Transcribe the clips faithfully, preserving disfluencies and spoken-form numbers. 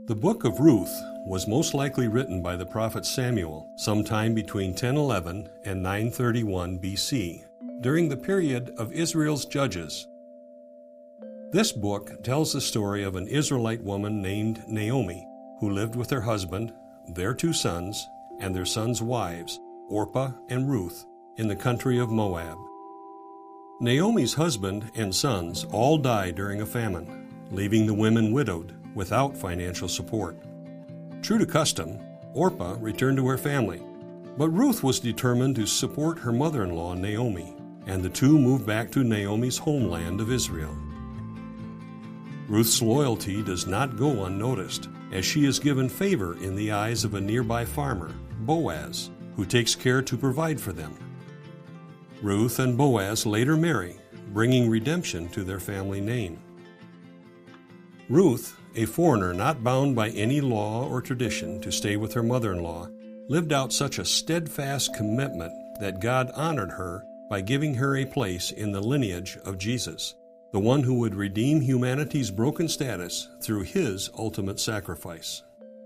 The book of Ruth was most likely written by the prophet Samuel sometime between ten eleven and nine thirty-one B C, during the period of Israel's judges. This book tells the story of an Israelite woman named Naomi, who lived with her husband, their two sons, and their sons' wives, Orpah and Ruth, in the country of Moab. Naomi's husband and sons all died during a famine, leaving the women widowed, without financial support. True to custom, Orpah returned to her family, but Ruth was determined to support her mother-in-law, Naomi, and the two moved back to Naomi's homeland of Israel. Ruth's loyalty does not go unnoticed, as she is given favor in the eyes of a nearby farmer, Boaz, who takes care to provide for them. Ruth and Boaz later marry, bringing redemption to their family name. Ruth, a foreigner not bound by any law or tradition to stay with her mother-in-law, lived out such a steadfast commitment that God honored her by giving her a place in the lineage of Jesus, the one who would redeem humanity's broken status through his ultimate sacrifice.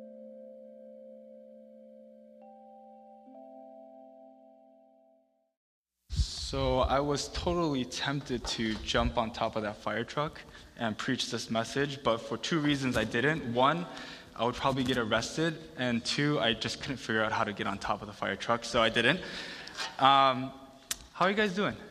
So I was totally tempted to jump on top of that fire truck and preach this message, but for two reasons I didn't. One, I would probably get arrested, and two, I just couldn't figure out how to get on top of the fire truck, so I didn't. Um, how are you guys doing?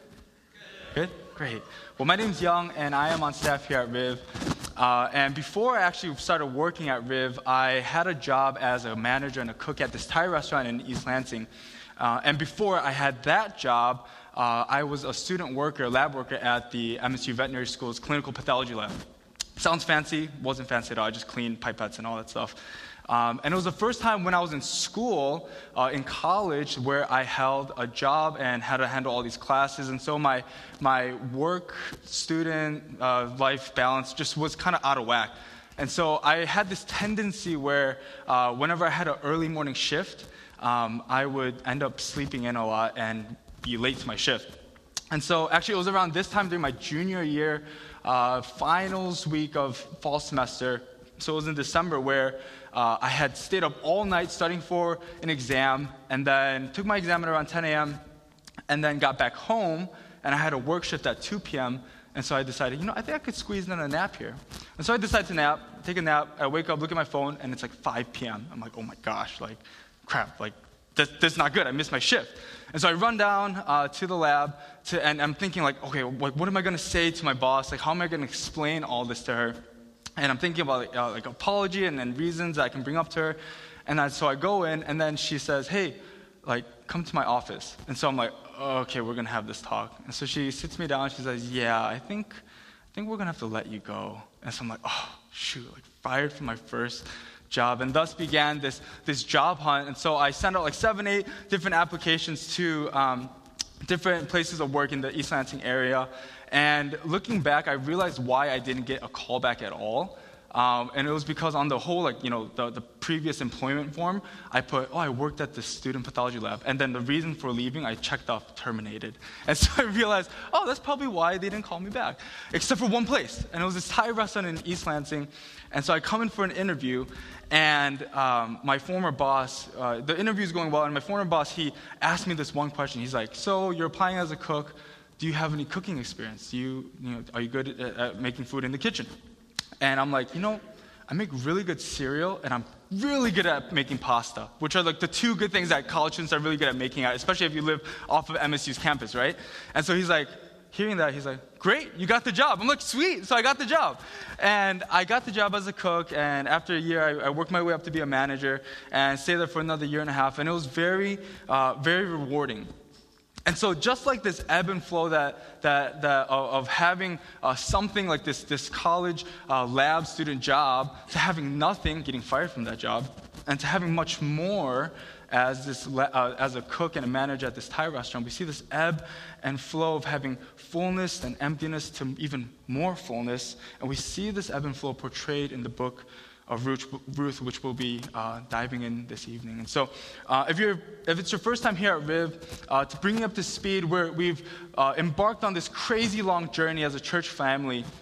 Good? Great. Well, my name's Young, and I am on staff here at Riv. Uh, and before I actually started working at Riv, I had a job as a manager and a cook at this Thai restaurant in East Lansing. Uh, and before I had that job, uh, I was a student worker, lab worker at the M S U Veterinary School's clinical pathology lab. Sounds fancy, wasn't fancy at all. I just cleaned pipettes and all that stuff. Um, and it was the first time when I was in school, uh, in college, where I held a job and had to handle all these classes. And so my my work, student, uh, life balance just was kind of out of whack. And so I had this tendency where uh, whenever I had an early morning shift, um, I would end up sleeping in a lot and be late to my shift. And so actually it was around this time during my junior year, uh, finals week of fall semester. So it was in December where uh, I had stayed up all night studying for an exam, and then took my exam at around ten a.m., and then got back home, and I had a work shift at two p.m., and so I decided, you know, I think I could squeeze in a nap here. And so I decided to nap, take a nap, I wake up, look at my phone, and it's like five p.m. I'm like, oh my gosh, like, crap, like, this, this is not good, I missed my shift. And so I run down uh, to the lab, to, and I'm thinking like, okay, what, what am I gonna say to my boss? Like, how am I gonna explain all this to her? And I'm thinking about uh, like apology and, and reasons that I can bring up to her. And I, so I go in, and then she says, hey, like, come to my office. And so I'm like, oh, okay, we're gonna have this talk. And so she sits me down, she says, yeah, I think, I think we're gonna have to let you go. And so I'm like, oh, shoot, like fired from my first job. And thus began this, this job hunt. And so I sent out like seven, eight different applications to um, different places of work in the East Lansing area. And looking back, I realized why I didn't get a call back at all. Um, and it was because on the whole, like, you know, the, the previous employment form, I put, oh, I worked at the student pathology lab. And then the reason for leaving, I checked off terminated. And so I realized, oh, that's probably why they didn't call me back. Except for one place. And it was this Thai restaurant in East Lansing. And so I come in for an interview, and um, my former boss, uh, the interview's going well, and my former boss, he asked me this one question. He's like, so you're applying as a cook. Do you have any cooking experience? Do you, you know, are you good at, at making food in the kitchen? And I'm like, you know, I make really good cereal, and I'm really good at making pasta, which are like the two good things that college students are really good at making, especially if you live off of M S U's campus, right? And so he's like, hearing that, he's like, great, you got the job. I'm like, sweet, so I got the job. And I got the job as a cook, and after a year, I, I worked my way up to be a manager, and stayed there for another year and a half, and it was very, uh, very rewarding. And so just like this ebb and flow that, that, that of, of having uh, something like this, this college uh, lab student job, to having nothing, getting fired from that job, and to having much more as this uh, as a cook and a manager at this Thai restaurant, we see this ebb and flow of having fullness and emptiness to even more fullness. And we see this ebb and flow portrayed in the book of Ruth, Ruth, which we'll be uh, diving in this evening. And so, uh, if you're, if it's your first time here at Riv, uh, to bring you up to speed, we're, we've uh, embarked on this crazy long journey as a church family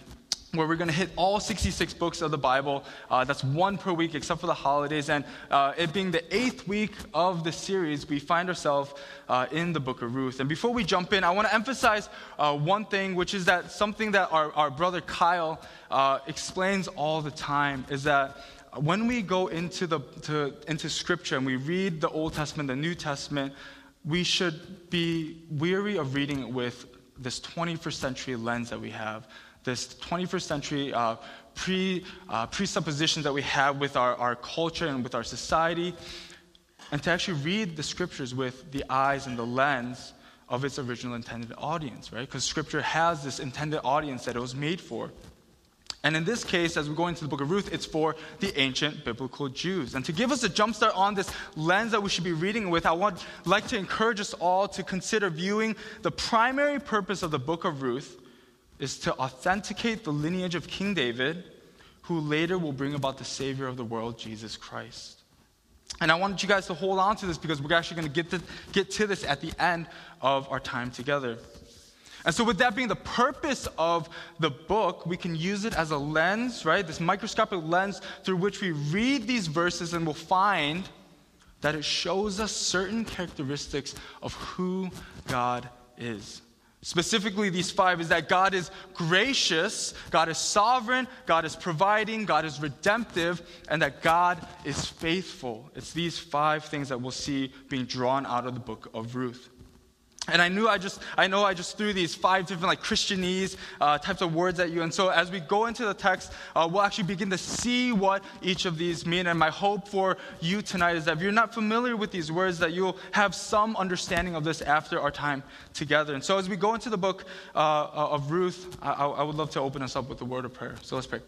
where we're going to hit all sixty-six books of the Bible. Uh, that's one per week except for the holidays. And uh, it being the eighth week of the series, we find ourselves uh, in the book of Ruth. And before we jump in, I want to emphasize uh, one thing, which is that something that our, our brother Kyle uh, explains all the time, is that when we go into the to, into Scripture and we read the Old Testament, the New Testament, we should be weary of reading it with this twenty-first century lens that we have. This twenty-first century uh, pre, uh, presuppositions that we have with our, our culture and with our society, and to actually read the Scriptures with the eyes and the lens of its original intended audience, right? Because Scripture has this intended audience that it was made for. And in this case, as we go into the book of Ruth, it's for the ancient biblical Jews. And to give us a jumpstart on this lens that we should be reading with, I would like to encourage us all to consider viewing the primary purpose of the book of Ruth is to authenticate the lineage of King David, who later will bring about the Savior of the world, Jesus Christ. And I wanted you guys to hold on to this because we're actually going to get to, get to this at the end of our time together. And so with that being the purpose of the book, we can use it as a lens, right? This microscopic lens through which we read these verses, and we'll find that it shows us certain characteristics of who God is. Specifically, these five is that God is gracious, God is sovereign, God is providing, God is redemptive, and that God is faithful. It's these five things that we'll see being drawn out of the book of Ruth. And I knew I just, I know I just threw these five different like Christianese uh, types of words at you. And so as we go into the text, uh, we'll actually begin to see what each of these mean. And my hope for you tonight is that if you're not familiar with these words, that you'll have some understanding of this after our time together. And so as we go into the book uh, of Ruth, I, I would love to open us up with a word of prayer. So let's pray.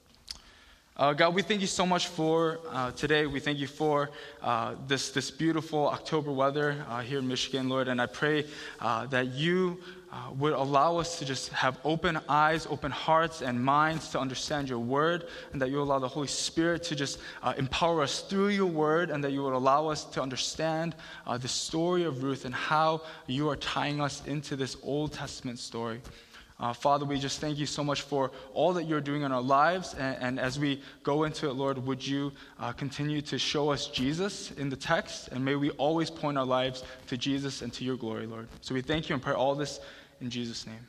Uh, God, we thank you so much for uh, today. We thank you for uh, this this beautiful October weather uh, here in Michigan, Lord. And I pray uh, that you uh, would allow us to just have open eyes, open hearts and minds to understand your word, and that you allow the Holy Spirit to just uh, empower us through your word, and that you would allow us to understand uh, the story of Ruth and how you are tying us into this Old Testament story. Uh, Father, we just thank you so much for all that you're doing in our lives. And, and as we go into it, Lord, would you uh, continue to show us Jesus in the text? And may we always point our lives to Jesus and to your glory, Lord. So we thank you and pray all this in Jesus' name.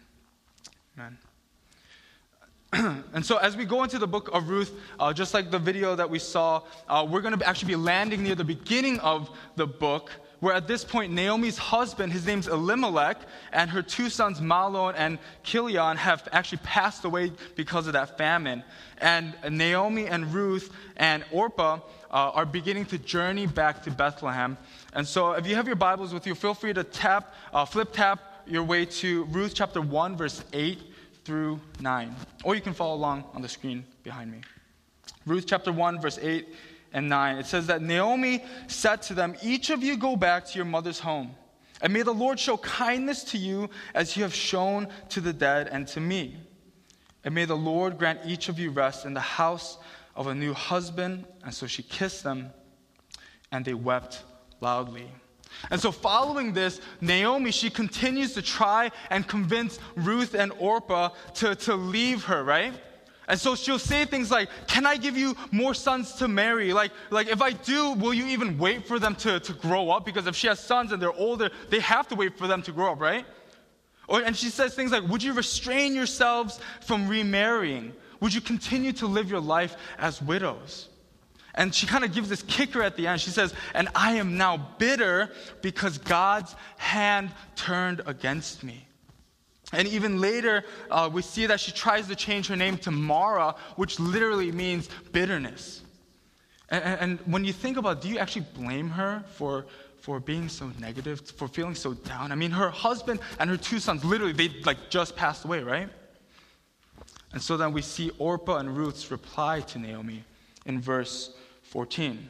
Amen. And so as we go into the book of Ruth, uh, just like the video that we saw, uh, we're going to actually be landing near the beginning of the book, where at this point, Naomi's husband, his name's Elimelech, and her two sons, Mahlon and Chilion, have actually passed away because of that famine. And Naomi and Ruth and Orpah uh, are beginning to journey back to Bethlehem. And so if you have your Bibles with you, feel free to tap, uh, flip tap your way to Ruth chapter one, verse eight through nine. Or you can follow along on the screen behind me. Ruth chapter one, verse eight and nine. It says that Naomi said to them, "Each of you go back to your mother's home, and may the Lord show kindness to you as you have shown to the dead and to me. And may the Lord grant each of you rest in the house of a new husband." And so she kissed them, and they wept loudly. And so following this, Naomi, she continues to try and convince Ruth and Orpah to, to leave her, right? And so she'll say things like, "Can I give you more sons to marry? Like, like if I do, will you even wait for them to, to grow up? Because if she has sons and they're older, they have to wait for them to grow up, right?" Or, and she says things like, "Would you restrain yourselves from remarrying? Would you continue to live your life as widows?" And she kind of gives this kicker at the end. She says, "And I am now bitter because God's hand turned against me." And even later, uh, we see that she tries to change her name to Mara, which literally means bitterness. And, and when you think about it, do you actually blame her for, for being so negative, for feeling so down? I mean, her husband and her two sons, literally, they like just passed away, right? And so then we see Orpah and Ruth's reply to Naomi in verse fourteen.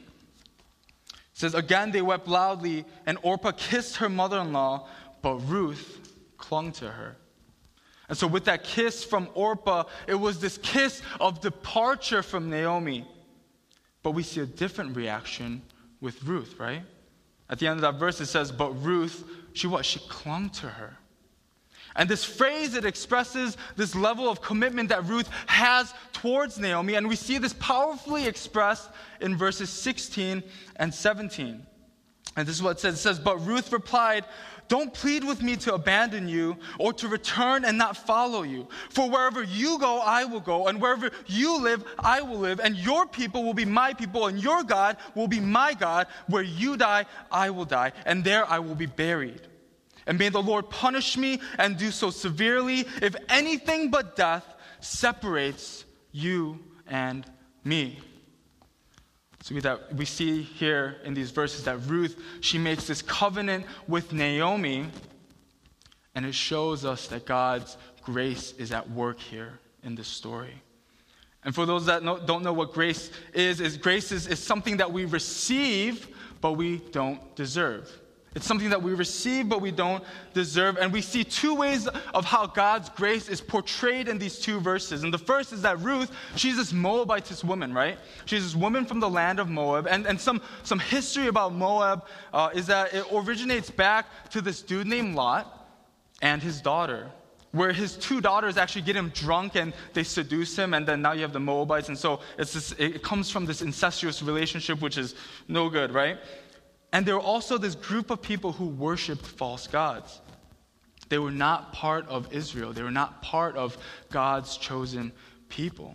It says, "Again they wept loudly, and Orpah kissed her mother-in-law, but Ruth clung to her." And so with that kiss from Orpah, it was this kiss of departure from Naomi. But we see a different reaction with Ruth, right? At the end of that verse, it says, "But Ruth, she what? She clung to her." And this phrase, it expresses this level of commitment that Ruth has towards Naomi. And we see this powerfully expressed in verses sixteen and seventeen. And this is what it says. It says, "But Ruth replied, 'Don't plead with me to abandon you or to return and not follow you. For wherever you go, I will go. And wherever you live, I will live. And your people will be my people. And your God will be my God. Where you die, I will die. And there I will be buried. And may the Lord punish me and do so severely if anything but death separates you and me.'" So we, that we see here in these verses that Ruth, she makes this covenant with Naomi, and it shows us that God's grace is at work here in this story. And for those that know, don't know what grace is, is grace is, is something that we receive, but we don't deserve. It's something that we receive, but we don't deserve. And we see two ways of how God's grace is portrayed in these two verses. And the first is that Ruth, she's this Moabitess woman, right? She's this woman from the land of Moab. And, and some, some history about Moab uh, is that it originates back to this dude named Lot and his daughter, where his two daughters actually get him drunk and they seduce him, and then now you have the Moabites. And so it's this, it comes from this incestuous relationship, which is no good, right? And there were also this group of people who worshipped false gods. They were not part of Israel. They were not part of God's chosen people.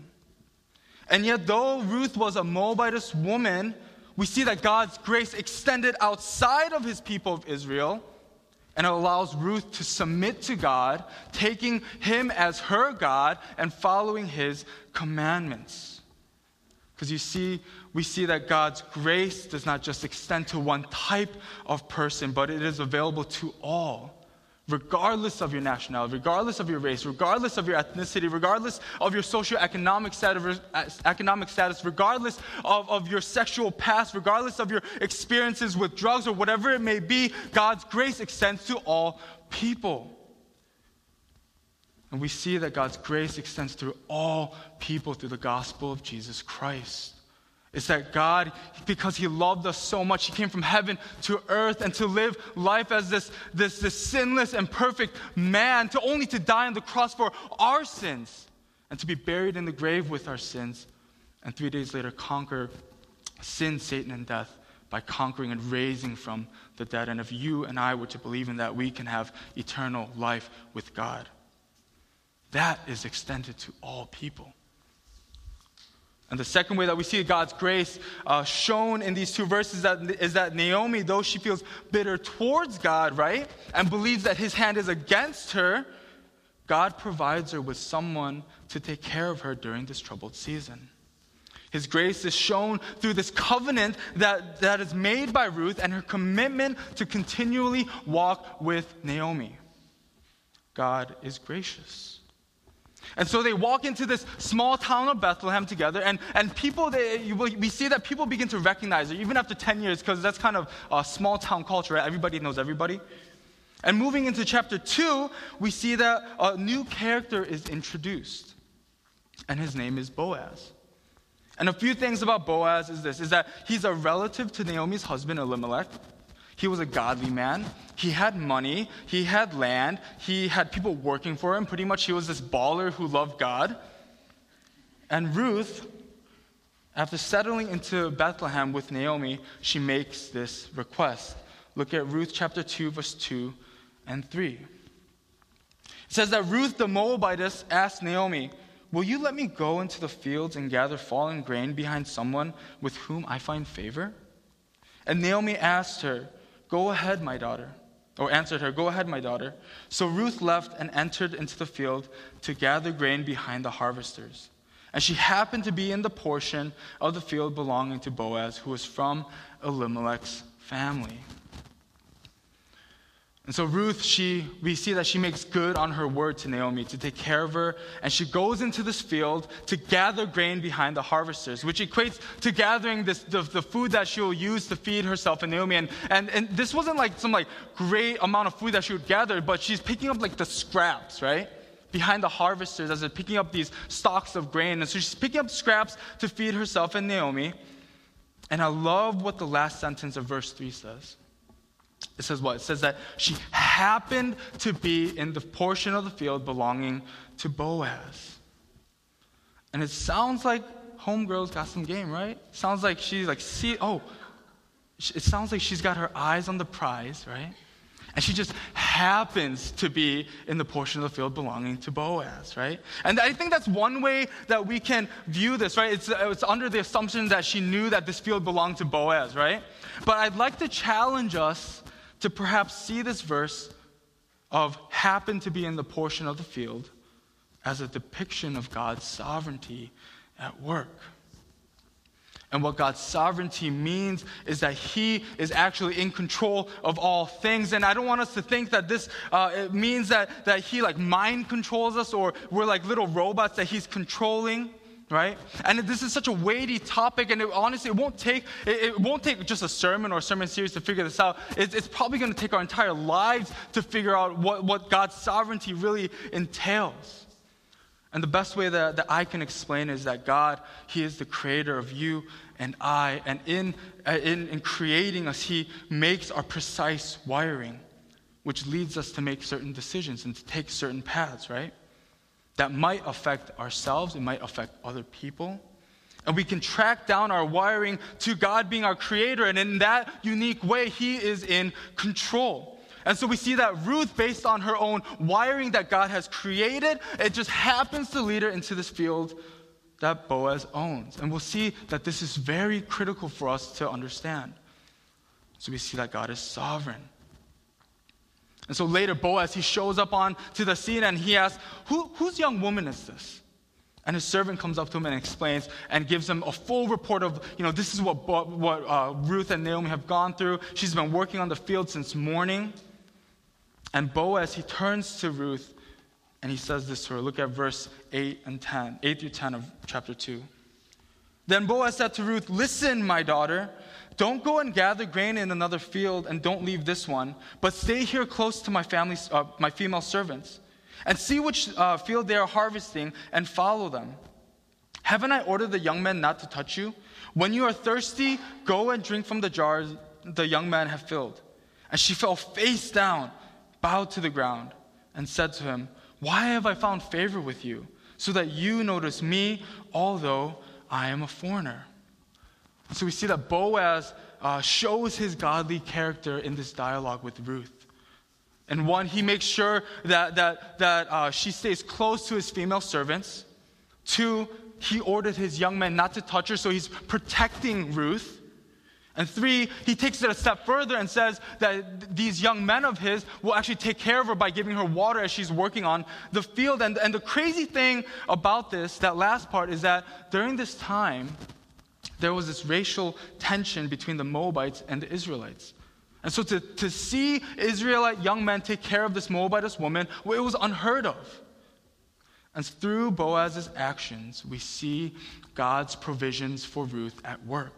And yet, though Ruth was a Moabitess woman, we see that God's grace extended outside of his people of Israel, and it allows Ruth to submit to God, taking him as her God and following his commandments. Because you see, we see that God's grace does not just extend to one type of person, but it is available to all, regardless of your nationality, regardless of your race, regardless of your ethnicity, regardless of your socioeconomic status, economic status, regardless of, of your sexual past, regardless of your experiences with drugs or whatever it may be, God's grace extends to all people. And we see that God's grace extends through all people through the gospel of Jesus Christ. It's that God, because he loved us so much, he came from heaven to earth and to live life as this, this, this sinless and perfect man, to only to die on the cross for our sins and to be buried in the grave with our sins, and three days later conquer sin, Satan, and death by conquering and raising from the dead. And if you and I were to believe in that, we can have eternal life with God. That is extended to all people. And the second way that we see God's grace uh, shown in these two verses that, is that Naomi, though she feels bitter towards God, right, and believes that his hand is against her, God provides her with someone to take care of her during this troubled season. His grace is shown through this covenant that, that is made by Ruth and her commitment to continually walk with Naomi. God is gracious. And so they walk into this small town of Bethlehem together, and, and people, they, you, we see that people begin to recognize her, even after ten years, because that's kind of a small town culture, right? Everybody knows everybody. And moving into chapter two, we see that a new character is introduced, and his name is Boaz. And a few things about Boaz is this, is that he's a relative to Naomi's husband, Elimelech. He was a godly man. He had money. He had land. He had people working for him. Pretty much he was this baller who loved God. And Ruth, after settling into Bethlehem with Naomi, she makes this request. Look at Ruth chapter two, verse two and three. It says that Ruth the Moabitess asked Naomi, "Will you let me go into the fields and gather fallen grain behind someone with whom I find favor?" And Naomi asked her, "Go ahead, my daughter," or answered her, "Go ahead, my daughter." So Ruth left and entered into the field to gather grain behind the harvesters. And she happened to be in the portion of the field belonging to Boaz, who was from Elimelech's family. And so Ruth, she, we see that she makes good on her word to Naomi to take care of her, and she goes into this field to gather grain behind the harvesters, which equates to gathering this, the, the food that she will use to feed herself and Naomi. And, and, and this wasn't like some like great amount of food that she would gather, but she's picking up like the scraps, right? Behind the harvesters as they're picking up these stalks of grain. And so she's picking up scraps to feed herself and Naomi. And I love what the last sentence of verse three says. It says what? It says that she happened to be in the portion of the field belonging to Boaz. And it sounds like homegirl's got some game, right? Sounds like she's like, see, oh, it sounds like she's got her eyes on the prize, right? And she just happens to be in the portion of the field belonging to Boaz, right? And I think that's one way that we can view this, right? It's, it's under the assumption that she knew that this field belonged to Boaz, right? But I'd like to challenge us to perhaps see this verse of happen to be in the portion of the field as a depiction of God's sovereignty at work. And what God's sovereignty means is that He is actually in control of all things. And I don't want us to think that this uh, it means that, that He like mind controls us or we're like little robots that He's controlling, right? And this is such a weighty topic, and it, honestly, it won't take it, it won't take just a sermon or a sermon series to figure this out. It, it's probably going to take our entire lives to figure out what, what God's sovereignty really entails. And the best way that, that I can explain is that God, He is the creator of you and I. And in, in, in creating us, He makes our precise wiring, which leads us to make certain decisions and to take certain paths, right? That might affect ourselves. It might affect other people. And we can track down our wiring to God being our creator. And in that unique way, He is in control. And so we see that Ruth, based on her own wiring that God has created, it just happens to lead her into this field that Boaz owns. And we'll see that this is very critical for us to understand. So we see that God is sovereign. And so later, Boaz, he shows up on to the scene and he asks, Who, whose young woman is this? And his servant comes up to him and explains and gives him a full report of, you know, this is what, what uh, Ruth and Naomi have gone through. She's been working on the field since morning. And Boaz, he turns to Ruth and he says this to her. Look at verse eight and ten, eight through ten of chapter two. Then Boaz said to Ruth, "Listen, my daughter, don't go and gather grain in another field and don't leave this one, but stay here close to my family, uh, my female servants, and see which uh, field they are harvesting and follow them. Haven't I ordered the young men not to touch you? When you are thirsty, go and drink from the jars the young men have filled." And she fell face down, bowed to the ground, and said to him, "Why have I found favor with you, so that you notice me, although I am a foreigner?" So we see that Boaz uh, shows his godly character in this dialogue with Ruth. And one, he makes sure that that that uh, she stays close to his female servants. Two, he ordered his young men not to touch her, so he's protecting Ruth. And three, he takes it a step further and says that th- these young men of his will actually take care of her by giving her water as she's working on the field. And, and the crazy thing about this, that last part, is that during this time, there was this racial tension between the Moabites and the Israelites. And so to, to see Israelite young men take care of this Moabitess woman, well, it was unheard of. And through Boaz's actions, we see God's provisions for Ruth at work.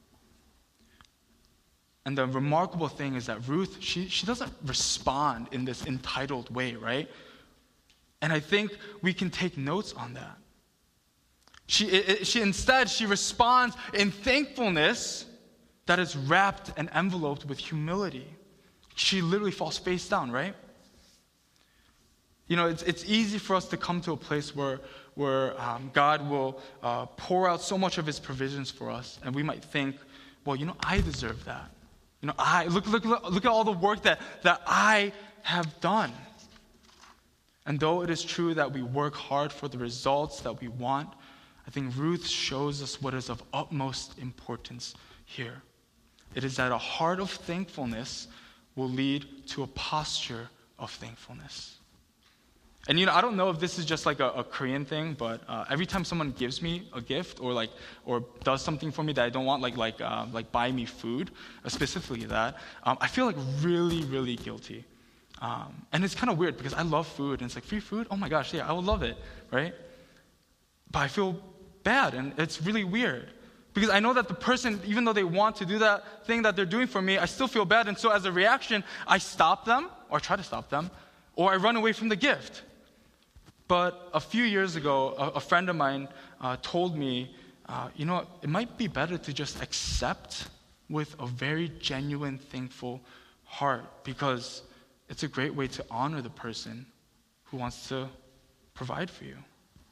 And the remarkable thing is that Ruth, she, she doesn't respond in this entitled way, right? And I think we can take notes on that. She, it, she instead, she responds in thankfulness that is wrapped and enveloped with humility. She literally falls face down, right? You know, it's, it's easy for us to come to a place where, where um, God will uh, pour out so much of His provisions for us, and we might think, well, you know, I deserve that. You know, I look, look, look, look at all the work that, that I have done. And though it is true that we work hard for the results that we want, I think Ruth shows us what is of utmost importance here. It is that a heart of thankfulness will lead to a posture of thankfulness. And you know, I don't know if this is just like a, a Korean thing, but uh, every time someone gives me a gift or like or does something for me that I don't want, like like uh, like buy me food, uh, specifically that, um, I feel like really really guilty. Um, and it's kind of weird because I love food and it's like free food. Oh my gosh, yeah, I would love it, right? But I feel bad and it's really weird because I know that the person, even though they want to do that thing that they're doing for me, I still feel bad. And so as a reaction, I stop them or try to stop them, or I run away from the gift. But a few years ago, a, a friend of mine uh, told me, uh, you know, it might be better to just accept with a very genuine, thankful heart, because it's a great way to honor the person who wants to provide for you.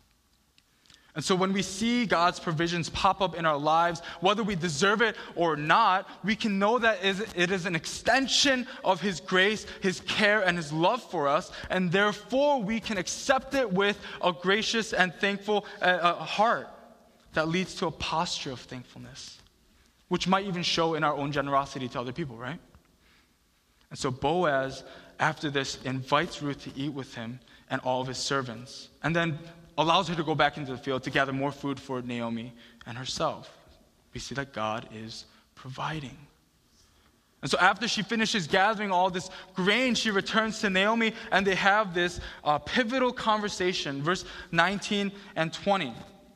And so when we see God's provisions pop up in our lives, whether we deserve it or not, we can know that it is an extension of His grace, His care, and His love for us, and therefore we can accept it with a gracious and thankful uh, heart that leads to a posture of thankfulness, which might even show in our own generosity to other people, right? And so Boaz, after this, invites Ruth to eat with him and all of his servants, and then allows her to go back into the field to gather more food for Naomi and herself. We see that God is providing. And so after she finishes gathering all this grain, she returns to Naomi, and they have this uh, pivotal conversation. Verse nineteen and twenty.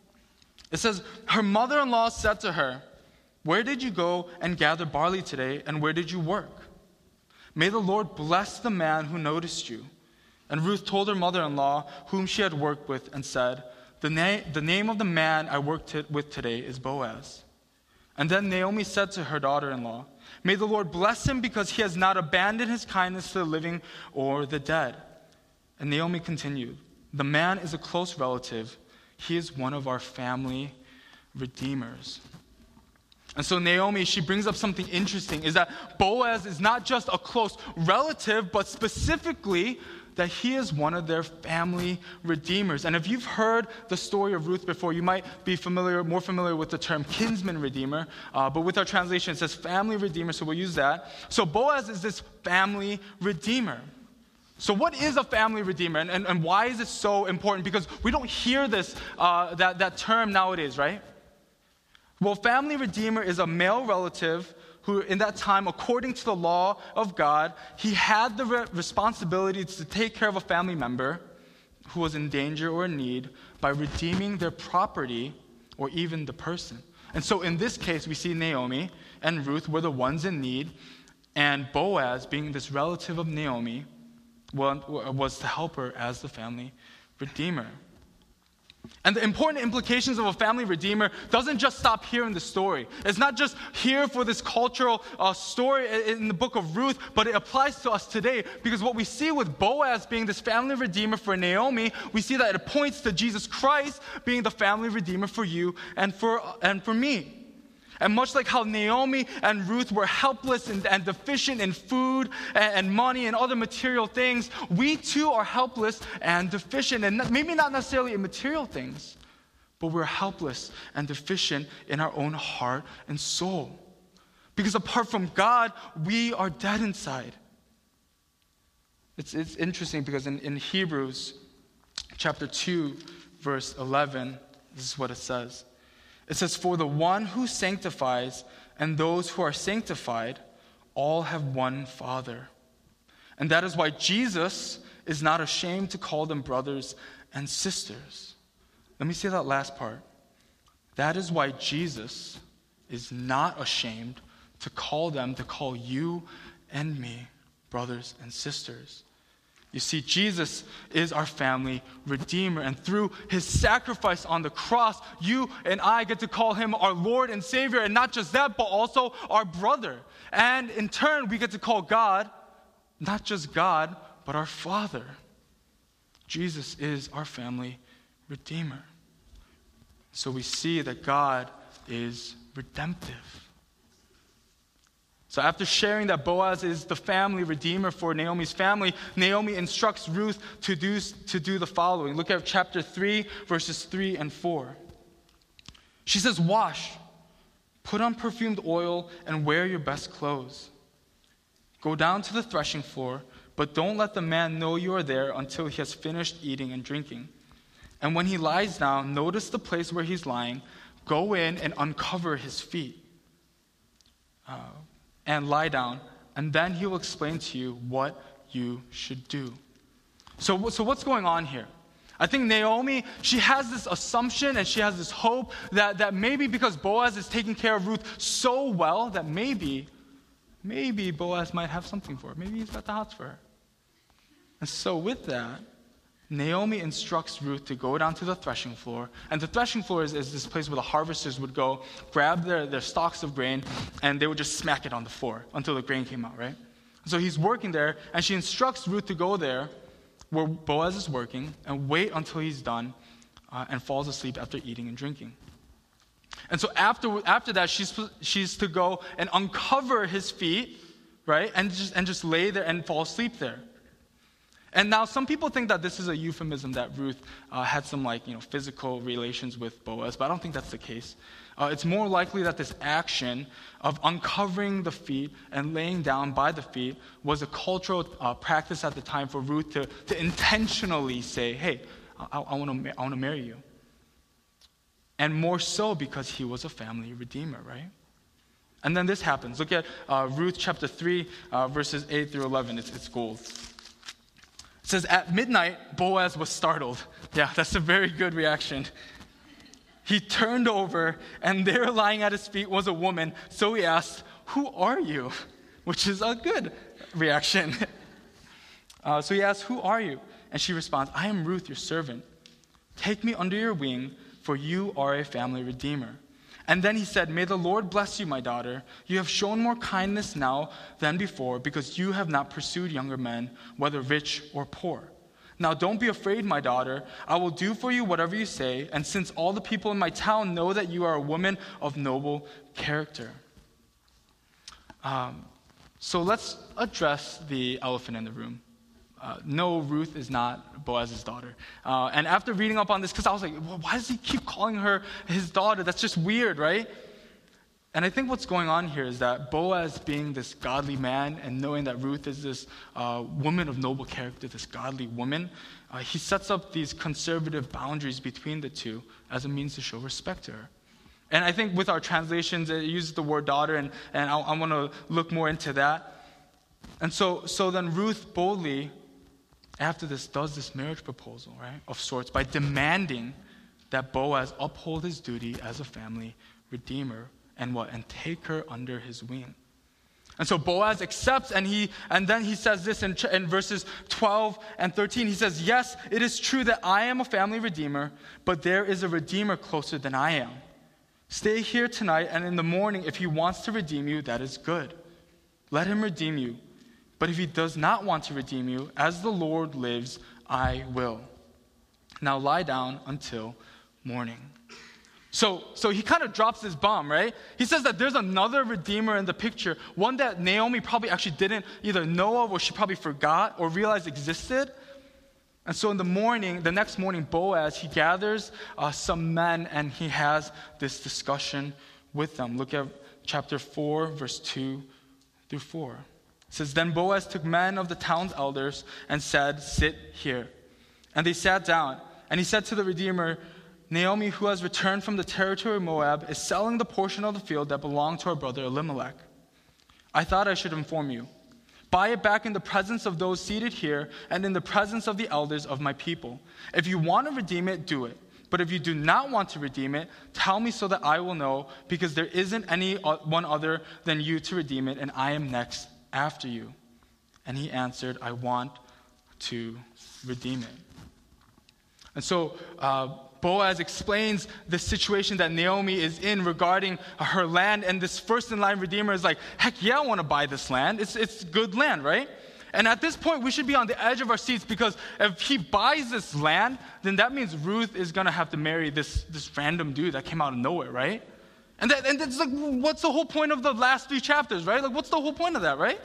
It says, her mother-in-law said to her, "Where did you go and gather barley today, and where did you work? May the Lord bless the man who noticed you." And Ruth told her mother-in-law, whom she had worked with, and said, the, na- the name of the man I worked t- with today is Boaz. And then Naomi said to her daughter-in-law, "May the Lord bless him, because he has not abandoned his kindness to the living or the dead." And Naomi continued, "The man is a close relative. He is one of our family redeemers." And so Naomi, she brings up something interesting, is that Boaz is not just a close relative, but specifically that he is one of their family redeemers. And if you've heard the story of Ruth before, you might be familiar, more familiar with the term kinsman redeemer. Uh, but with our translation, it says family redeemer, so we'll use that. So Boaz is this family redeemer. So what is a family redeemer, and, and, and why is it so important? Because we don't hear this uh, that, that term nowadays, right? Well, family redeemer is a male relative who, in that time, according to the law of God, he had the re- responsibility to take care of a family member who was in danger or in need by redeeming their property or even the person. And so in this case, we see Naomi and Ruth were the ones in need, and Boaz, being this relative of Naomi, was to help her as the family redeemer. And the important implications of a family redeemer doesn't just stop here in the story. It's not just here for this cultural uh, story in the book of Ruth, but it applies to us today, because what we see with Boaz being this family redeemer for Naomi, we see that it points to Jesus Christ being the family redeemer for you and for, and for me. And much like how Naomi and Ruth were helpless and, and deficient in food and, and money and other material things, we too are helpless and deficient, and maybe not necessarily in material things, but we're helpless and deficient in our own heart and soul. Because apart from God, we are dead inside. It's, it's interesting because in, in Hebrews chapter two, verse eleven, this is what it says. It says, "For the one who sanctifies and those who are sanctified all have one Father. And that is why Jesus is not ashamed to call them brothers and sisters." Let me say that last part. That is why Jesus is not ashamed to call them, to call you and me brothers and sisters. You see, Jesus is our family redeemer, and through his sacrifice on the cross, you and I get to call him our Lord and Savior, and not just that, but also our brother. And in turn, we get to call God, not just God, but our Father. Jesus is our family redeemer. So we see that God is redemptive. So after sharing that Boaz is the family redeemer for Naomi's family, Naomi instructs Ruth to do, to do the following. Look at chapter three, verses three and four. She says, "Wash, put on perfumed oil, and wear your best clothes. Go down to the threshing floor, but don't let the man know you are there until he has finished eating and drinking. And when he lies down, notice the place where he's lying. Go in and uncover his feet. Uh, and lie down, and then he will explain to you what you should do." So, so what's going on here? I think Naomi, she has this assumption and she has this hope that, that maybe because Boaz is taking care of Ruth so well, that maybe, maybe Boaz might have something for her. Maybe he's got the hots for her. And so with that, Naomi instructs Ruth to go down to the threshing floor. And the threshing floor is, is this place where the harvesters would go, grab their, their stalks of grain, and they would just smack it on the floor until the grain came out, right? So he's working there, and she instructs Ruth to go there where Boaz is working and wait until he's done uh, and falls asleep after eating and drinking. And so after after that, she's she's to go and uncover his feet, right, and just and just lay there and fall asleep there. And now some people think that this is a euphemism that Ruth uh, had some like you know physical relations with Boaz, but I don't think that's the case. Uh, it's more likely that this action of uncovering the feet and laying down by the feet was a cultural uh, practice at the time for Ruth to, to intentionally say, hey, I, I want to I want to marry you. And more so because he was a family redeemer, right? And then this happens. Look at uh, Ruth chapter three, uh, verses eight through eleven. It's, it's gold. It says, at midnight, Boaz was startled. Yeah, that's a very good reaction. He turned over, and there lying at his feet was a woman. So he asked, who are you? Which is a good reaction. Uh, so he asked, who are you? And she responds, I am Ruth, your servant. Take me under your wing, for you are a family redeemer. And then he said, may the Lord bless you, my daughter. You have shown more kindness now than before, because you have not pursued younger men, whether rich or poor. Now don't be afraid, my daughter. I will do for you whatever you say, and since all the people in my town know that you are a woman of noble character. Um, so let's address the elephant in the room. Uh, no, Ruth is not Boaz's daughter. Uh, and after reading up on this, because I was like, well, why does he keep calling her his daughter? That's just weird, right? And I think what's going on here is that Boaz, being this godly man and knowing that Ruth is this uh, woman of noble character, this godly woman, uh, he sets up these conservative boundaries between the two as a means to show respect to her. And I think with our translations, it uses the word daughter, and, and I, I want to look more into that. And so, so then Ruth boldly, after this, does this marriage proposal, right, of sorts, by demanding that Boaz uphold his duty as a family redeemer and what, and take her under his wing. And so Boaz accepts, and he, and then he says this in, in verses twelve and thirteen. He says, yes, it is true that I am a family redeemer, but there is a redeemer closer than I am. Stay here tonight, and in the morning, if he wants to redeem you, that is good. Let him redeem you. But if he does not want to redeem you, as the Lord lives, I will. Now lie down until morning. So, so he kind of drops this bomb, right? He says that there's another redeemer in the picture, one that Naomi probably actually didn't either know of or she probably forgot or realized existed. And so in the morning, the next morning, Boaz, he gathers uh, some men and he has this discussion with them. Look at chapter four, verse two through four. It says, then Boaz took men of the town's elders and said, sit here. And they sat down. And he said to the Redeemer, Naomi, who has returned from the territory of Moab, is selling the portion of the field that belonged to her brother Elimelech. I thought I should inform you. Buy it back in the presence of those seated here and in the presence of the elders of my people. If you want to redeem it, do it. But if you do not want to redeem it, tell me so that I will know, because there isn't any one other than you to redeem it, and I am next after you. And he answered, I want to redeem it. And so uh, Boaz explains the situation that Naomi is in regarding her land, and this first-in-line redeemer is like, heck yeah, I want to buy this land. It's, it's good land, right? And at this point, we should be on the edge of our seats, because if he buys this land, then that means Ruth is going to have to marry this, this random dude that came out of nowhere, right? And, that, and that's like, what's the whole point of the last three chapters, right? Like, what's the whole point of that, right?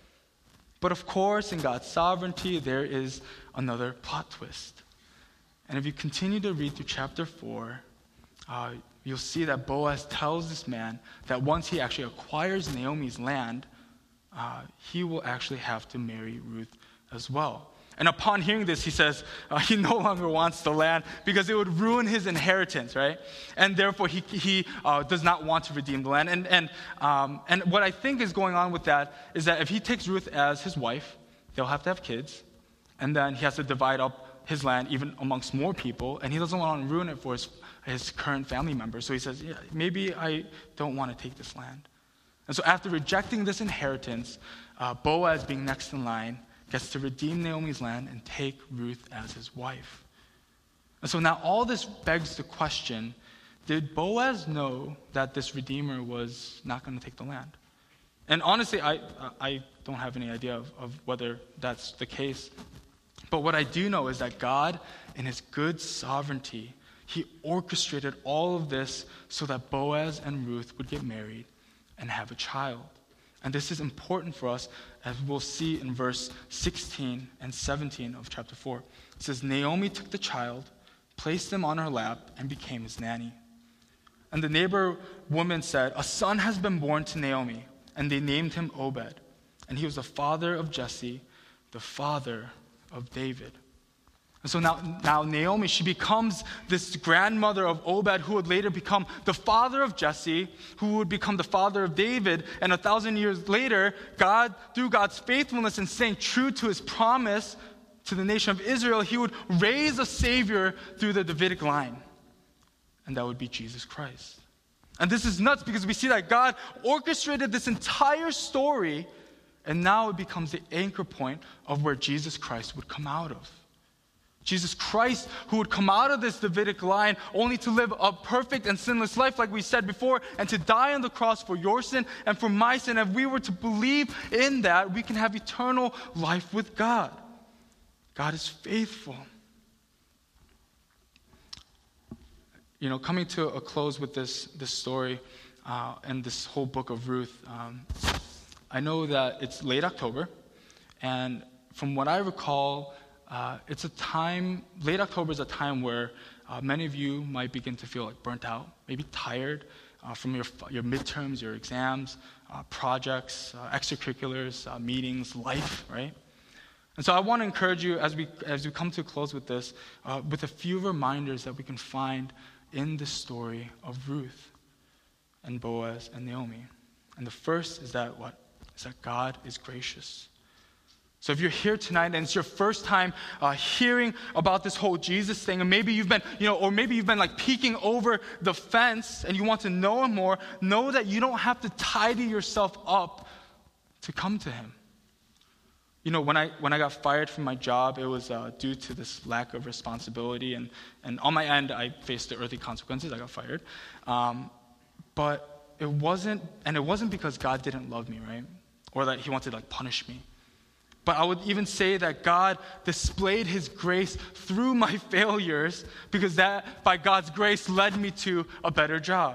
But of course, in God's sovereignty, there is another plot twist. And if you continue to read through chapter four, uh, you'll see that Boaz tells this man that once he actually acquires Naomi's land, uh, he will actually have to marry Ruth as well. And upon hearing this, he says uh, he no longer wants the land because it would ruin his inheritance, right? And therefore, he he uh, does not want to redeem the land. And and um, and what I think is going on with that is that if he takes Ruth as his wife, they'll have to have kids, and then he has to divide up his land even amongst more people, and he doesn't want to ruin it for his his current family members. So he says, yeah, maybe I don't want to take this land. And so after rejecting this inheritance, uh, Boaz, being next in line, gets to redeem Naomi's land and take Ruth as his wife. And so now all this begs the question, did Boaz know that this redeemer was not going to take the land? And honestly, I I don't have any idea of, of whether that's the case. But what I do know is that God, in his good sovereignty, he orchestrated all of this so that Boaz and Ruth would get married and have a child. And this is important for us, as we'll see in verse sixteen and seventeen of chapter four. It says, Naomi took the child, placed him on her lap, and became his nanny. And the neighbor woman said, a son has been born to Naomi, and they named him Obed. And he was the father of Jesse, the father of David. And so now, now Naomi, she becomes this grandmother of Obed, who would later become the father of Jesse, who would become the father of David. And a thousand years later, God, through God's faithfulness and staying true to his promise to the nation of Israel, he would raise a savior through the Davidic line. And that would be Jesus Christ. And this is nuts because we see that God orchestrated this entire story, and now it becomes the anchor point of where Jesus Christ would come out of. Jesus Christ, who would come out of this Davidic line only to live a perfect and sinless life, like we said before, and to die on the cross for your sin and for my sin. If we were to believe in that, we can have eternal life with God. God is faithful. You know, coming to a close with this, this story uh, and this whole book of Ruth, um, I know that it's late October, and from what I recall, Uh, it's a time, late October is a time where uh, many of you might begin to feel like burnt out, maybe tired uh, from your your midterms, your exams, uh, projects, uh, extracurriculars, uh, meetings, life, right? And so I want to encourage you as we as we come to a close with this, uh, with a few reminders that we can find in the story of Ruth and Boaz and Naomi. And the first is that what? Is that God is gracious. So if you're here tonight and it's your first time uh, hearing about this whole Jesus thing, and maybe you've been, you know, or maybe you've been like peeking over the fence and you want to know him more, know that you don't have to tidy yourself up to come to him. You know, when I when I got fired from my job, it was uh, due to this lack of responsibility, and and on my end, I faced the earthly consequences. I got fired, um, but it wasn't, and it wasn't because God didn't love me, right, or that he wanted to like punish me. But I would even say that God displayed his grace through my failures, because that, by God's grace, led me to a better job.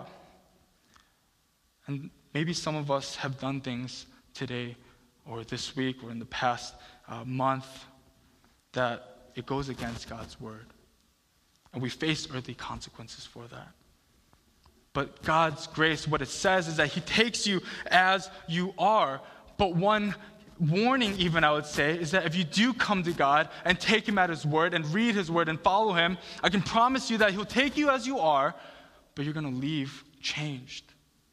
And maybe some of us have done things today or this week or in the past uh, month that it goes against God's word. And we face earthly consequences for that. But God's grace, what it says is that he takes you as you are. But one warning, even I would say, is that if you do come to God and take him at his word and read his word and follow him, I can promise you that he'll take you as you are, but you're going to leave changed.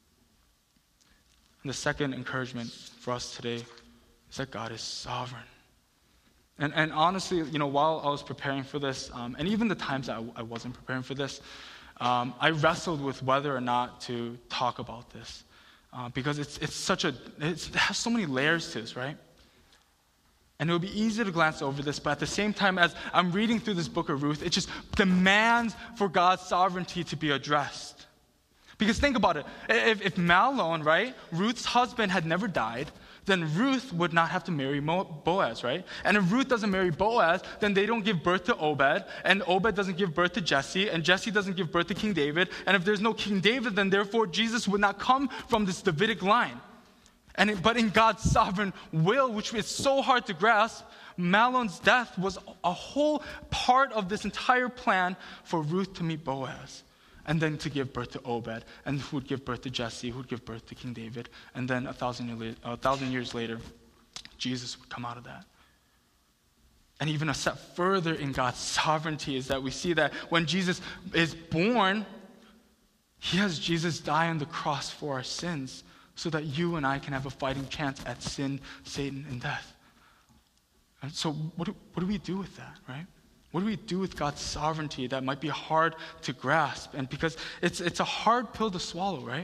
And the second encouragement for us today is that God is sovereign. And and honestly, you know, while I was preparing for this, um, and even the times that I, I wasn't preparing for this, um, I wrestled with whether or not to talk about this. Uh, because it's it's such a, it's, it has so many layers to this, right? And it would be easy to glance over this, but at the same time, as I'm reading through this book of Ruth, it just demands for God's sovereignty to be addressed. Because think about it. If, if Mahlon, right, Ruth's husband had never died, then Ruth would not have to marry Mo- Boaz, right? And if Ruth doesn't marry Boaz, then they don't give birth to Obed, and Obed doesn't give birth to Jesse, and Jesse doesn't give birth to King David. And if there's no King David, then therefore Jesus would not come from this Davidic line. And it, but in God's sovereign will, which is so hard to grasp, Mahlon's death was a whole part of this entire plan for Ruth to meet Boaz, and then to give birth to Obed, and who would give birth to Jesse, who would give birth to King David, and then a thousand, year, a thousand years later, Jesus would come out of that. And even a step further in God's sovereignty is that we see that when Jesus is born, he has Jesus die on the cross for our sins, so that you and I can have a fighting chance at sin, Satan, and death. And so what do, what do we do with that, right? What do we do with God's sovereignty that might be hard to grasp? And because it's it's a hard pill to swallow, right?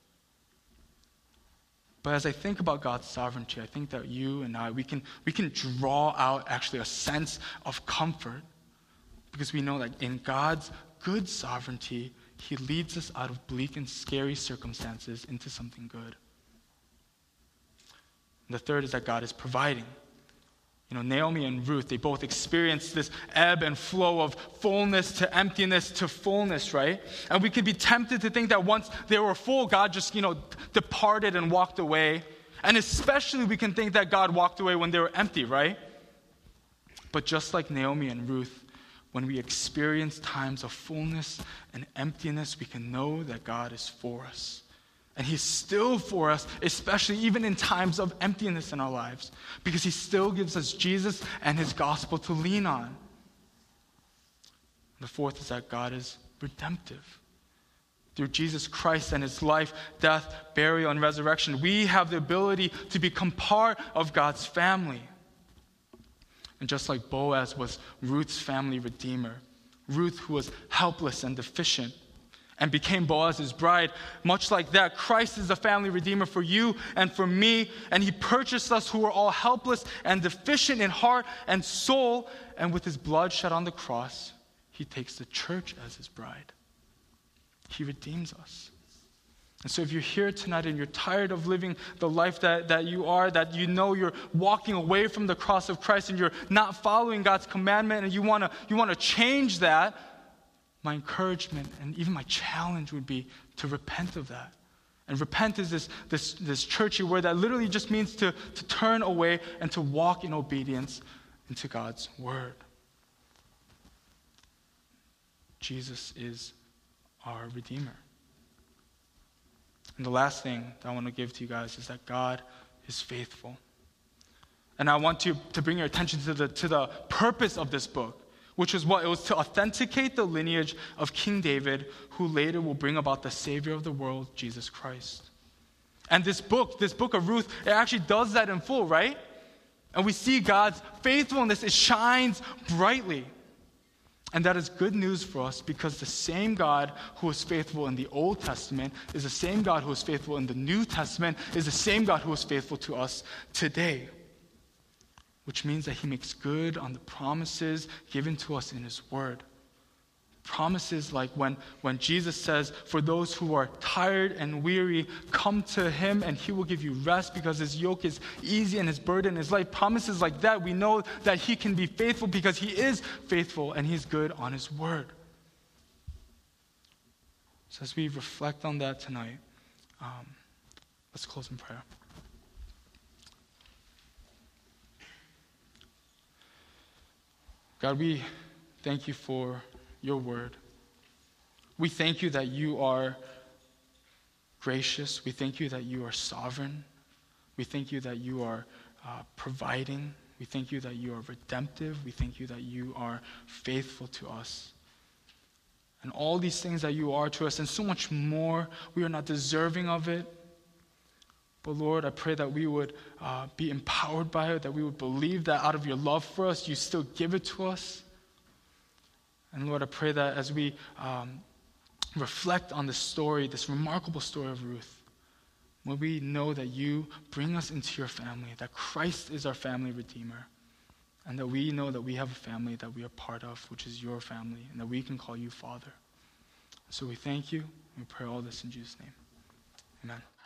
But as I think about God's sovereignty, I think that you and I, we can we can draw out actually a sense of comfort, because we know that in God's good sovereignty, he leads us out of bleak and scary circumstances into something good. And the third is that God is providing. You know, Naomi and Ruth, they both experienced this ebb and flow of fullness to emptiness to fullness, right? And we could be tempted to think that once they were full, God just, you know, departed and walked away. And especially we can think that God walked away when they were empty, right? But just like Naomi and Ruth, when we experience times of fullness and emptiness, we can know that God is for us. And he's still for us, especially even in times of emptiness in our lives, because he still gives us Jesus and his gospel to lean on. The fourth is that God is redemptive. Through Jesus Christ and his life, death, burial, and resurrection, we have the ability to become part of God's family. And just like Boaz was Ruth's family redeemer, Ruth, who was helpless and deficient, and became Boaz's bride, much like that, Christ is the family redeemer for you and for me, and he purchased us who were all helpless and deficient in heart and soul, and with his blood shed on the cross, he takes the church as his bride. He redeems us. And so if you're here tonight and you're tired of living the life that, that you are, that you know you're walking away from the cross of Christ and you're not following God's commandment, and you want to you want to change that, my encouragement and even my challenge would be to repent of that. And repent is this, this, this churchy word that literally just means to, to turn away and to walk in obedience into God's word. Jesus is our Redeemer. And the last thing that I want to give to you guys is that God is faithful. And I want to, to bring your attention to the, to the purpose of this book, which was what? It was to authenticate the lineage of King David, who later will bring about the Savior of the world, Jesus Christ. And this book, this book of Ruth, it actually does that in full, right? And we see God's faithfulness, it shines brightly. And that is good news for us, because the same God who was faithful in the Old Testament is the same God who was faithful in the New Testament, is the same God who is faithful to us today. Which means that he makes good on the promises given to us in his word. Promises like when, when Jesus says, for those who are tired and weary, come to him and he will give you rest because his yoke is easy and his burden is light. Promises like that, we know that he can be faithful because he is faithful and he's good on his word. So as we reflect on that tonight, um, let's close in prayer. God, we thank you for your word. We thank you that you are gracious. We thank you that you are sovereign. We thank you that you are uh, providing. We thank you that you are redemptive. We thank you that you are faithful to us. And all these things that you are to us and so much more, we are not deserving of it. But Lord, I pray that we would uh, be empowered by it, that we would believe that out of your love for us, you still give it to us. And Lord, I pray that as we um, reflect on this story, this remarkable story of Ruth, when we know that you bring us into your family, that Christ is our family redeemer, and that we know that we have a family that we are part of, which is your family, and that we can call you Father. So we thank you, and we pray all this in Jesus' name. Amen.